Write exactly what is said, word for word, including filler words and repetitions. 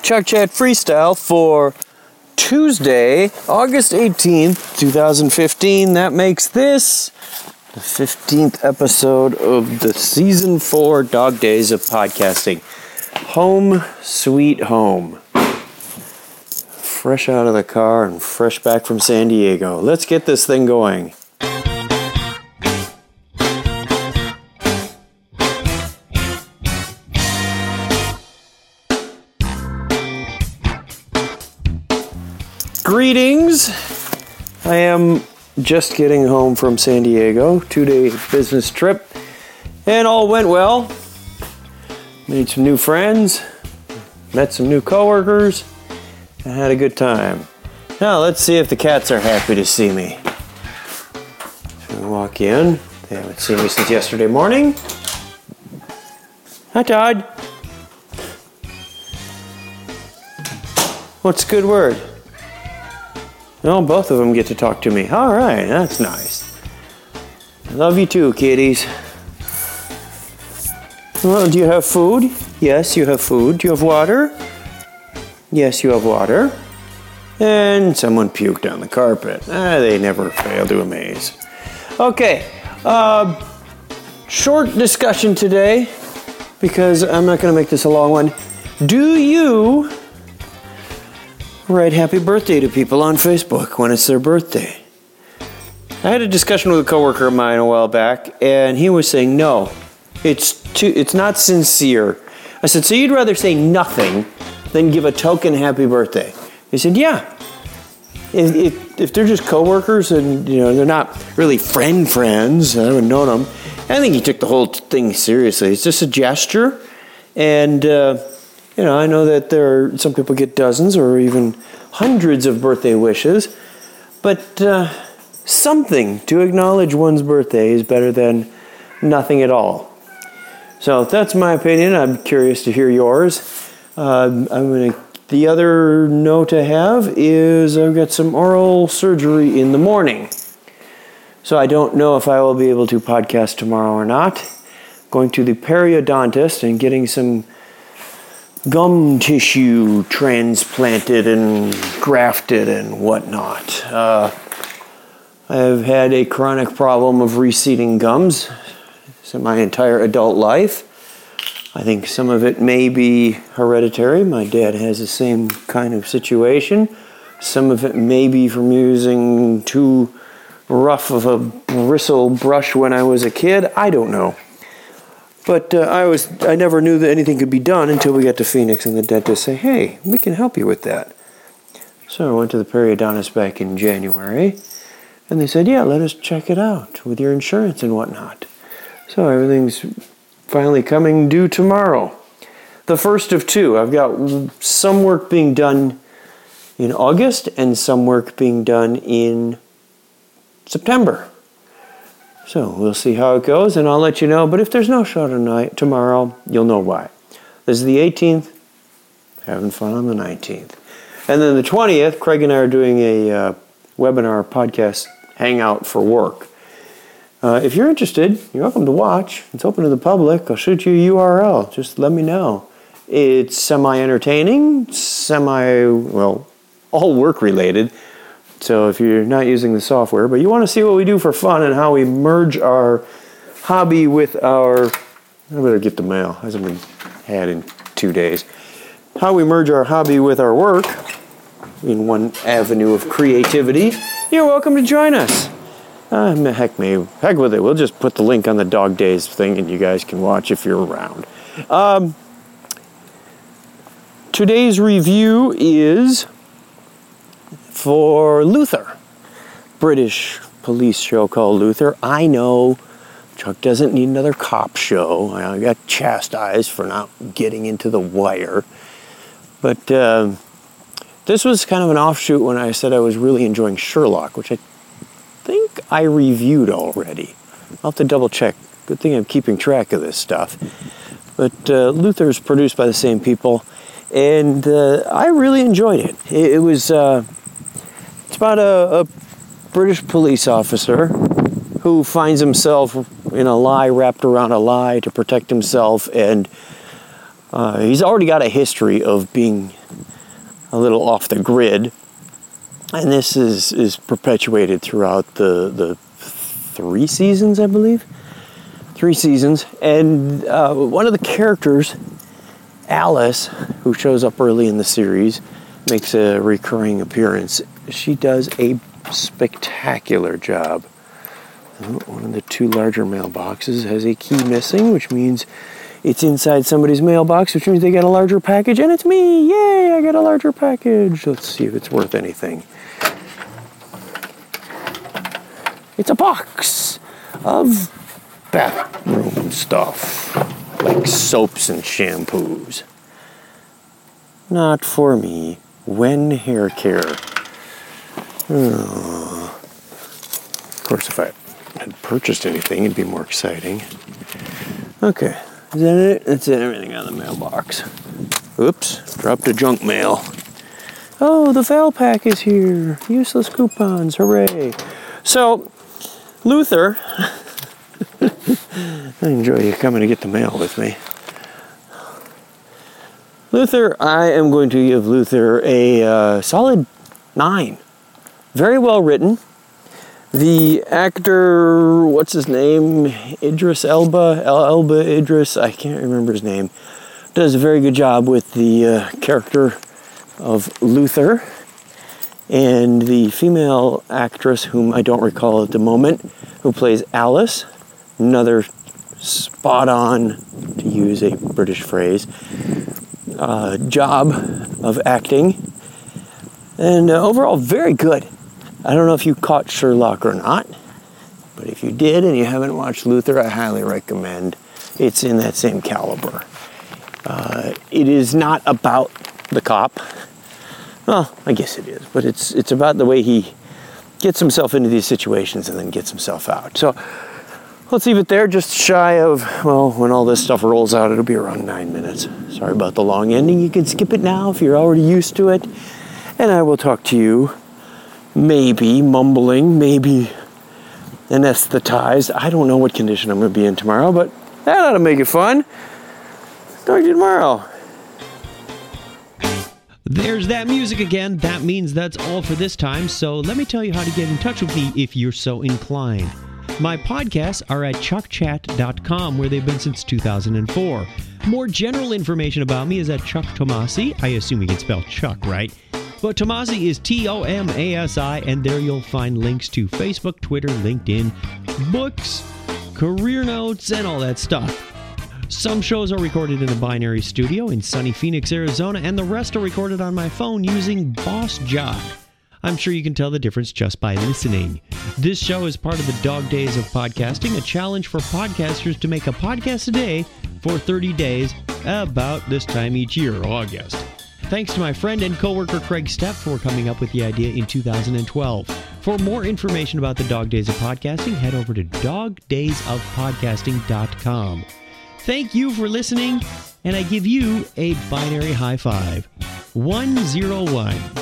Chuck Chat Freestyle for Tuesday, August eighteenth, twenty fifteen. That makes this the fifteenth episode of the Season four Dog Days of Podcasting. Home sweet home. Fresh out of the car and fresh back from San Diego. Let's get this thing going. Greetings. I am just getting home from San Diego, two-day business trip, and all went well. Made some new friends, met some new coworkers, and had a good time. Now let's see if the cats are happy to see me. So we walk in. They haven't seen me since yesterday morning. Hi, Todd. What's a good word? Oh, both of them get to talk to me. All right, that's nice. Love you too, kitties. Well, do you have food? Yes, you have food. Do you have water? Yes, you have water. And someone puked on the carpet. Ah, they never fail to amaze. Okay, uh, short discussion today, because I'm not going to make this a long one. Do you write happy birthday to people on Facebook when it's their birthday? I had a discussion with a coworker of mine a while back, and he was saying, no, it's too, it's not sincere. I said, so you'd rather say nothing than give a token happy birthday? He said, yeah. If, if, if they're just coworkers and, you know, they're not really friend friends, I haven't known them, I think he took the whole thing seriously. It's just a gesture, and uh, you know, I know that there are some people get dozens or even hundreds of birthday wishes, but uh, something to acknowledge one's birthday is better than nothing at all. So that's my opinion. I'm curious to hear yours. Uh, I'm gonna. The other note I have is I've got some oral surgery in the morning, so I don't know if I will be able to podcast tomorrow or not. Going to the periodontist and getting some gum tissue transplanted and grafted and whatnot. Uh, I've had a chronic problem of receding gums so my entire adult life. I think some of it may be hereditary. My dad has the same kind of situation. Some of it may be from using too rough of a bristle brush when I was a kid. I don't know. But uh, I was I never knew that anything could be done until we got to Phoenix and the dentist say, hey, we can help you with that. So I went to the periodontist back in January, and they said, yeah, let us check it out with your insurance and whatnot. So everything's finally coming due tomorrow. The first of two. I've got some work being done in August and some work being done in September. So we'll see how it goes, and I'll let you know. But if there's no show tonight, tomorrow, you'll know why. This is the eighteenth. Having fun on the nineteenth. And then the twentieth, Craig and I are doing a uh, webinar podcast hangout for work. Uh, if you're interested, you're welcome to watch. It's open to the public. I'll shoot you a U R L. Just let me know. It's semi-entertaining, semi, well, all work-related. So if you're not using the software, but you want to see what we do for fun and how we merge our hobby with our, I better get the mail, hasn't been had in two days. How we merge our hobby with our work in one avenue of creativity, you're welcome to join us. Uh, heck me, heck with it. We'll just put the link on the Dog Days thing and you guys can watch if you're around. Um, today's review is for Luther, British police show called Luther. I know Chuck doesn't need another cop show. I got chastised for not getting into The Wire. But uh, this was kind of an offshoot when I said I was really enjoying Sherlock, which I think I reviewed already. I'll have to double check. Good thing I'm keeping track of this stuff. But uh, Luther is produced by the same people, and uh, I really enjoyed it. It, it was... Uh, It's about a, a British police officer who finds himself in a lie wrapped around a lie to protect himself, and uh, he's already got a history of being a little off the grid. And this is, is perpetuated throughout the, the three seasons, I believe. Three seasons. And uh, one of the characters, Alice, who shows up early in the series, makes a recurring appearance. She does a spectacular job. One of the two larger mailboxes has a key missing, which means it's inside somebody's mailbox, which means they get a larger package, and it's me! Yay, I got a larger package. Let's see if it's worth anything. It's a box of bathroom stuff, like soaps and shampoos. Not for me. When hair care. Oh. Of course, if I had purchased anything, it'd be more exciting. Okay, is that it? That's it, everything on the mailbox. Oops, dropped a junk mail. Oh, the Val Pack is here. Useless coupons, hooray. So, Luther, I enjoy you coming to get the mail with me. Luther, I am going to give Luther a uh, solid nine. Very well written. The actor, what's his name? Idris Elba, El Elba Idris, I can't remember his name, does a very good job with the uh, character of Luther. And the female actress, whom I don't recall at the moment, who plays Alice, another spot on, to use a British phrase, uh, job of acting. And uh, overall, very good. I don't know if you caught Sherlock or not, but if you did and you haven't watched Luther, I highly recommend. It's in that same caliber. Uh, it is not about the cop. Well, I guess it is, but it's it's about the way he gets himself into these situations and then gets himself out. So let's leave it there, just shy of, well, when all this stuff rolls out, it'll be around nine minutes. Sorry about the long ending. You can skip it now if you're already used to it. And I will talk to you, maybe mumbling, maybe anesthetized. I don't know what condition I'm going to be in tomorrow, but that ought to make it fun. Talk to you tomorrow. There's that music again. That means that's all for this time, so let me tell you how to get in touch with me if you're so inclined. My podcasts are at chuck chat dot com, where they've been since two thousand four. More general information about me is at Chuck Tomasi. I assume you can spell Chuck, right? But Tomasi is T O M A S I, and there you'll find links to Facebook, Twitter, LinkedIn, books, career notes, and all that stuff. Some shows are recorded in the Binary Studio in sunny Phoenix, Arizona, and the rest are recorded on my phone using Boss Jock. I'm sure you can tell the difference just by listening. This show is part of the Dog Days of Podcasting, a challenge for podcasters to make a podcast a day for thirty days, about this time each year, August. Thanks to my friend and coworker Craig Stepp for coming up with the idea in two thousand twelve. For more information about the Dog Days of Podcasting, head over to dog days of podcasting dot com. Thank you for listening, and I give you a binary high five. one zero one.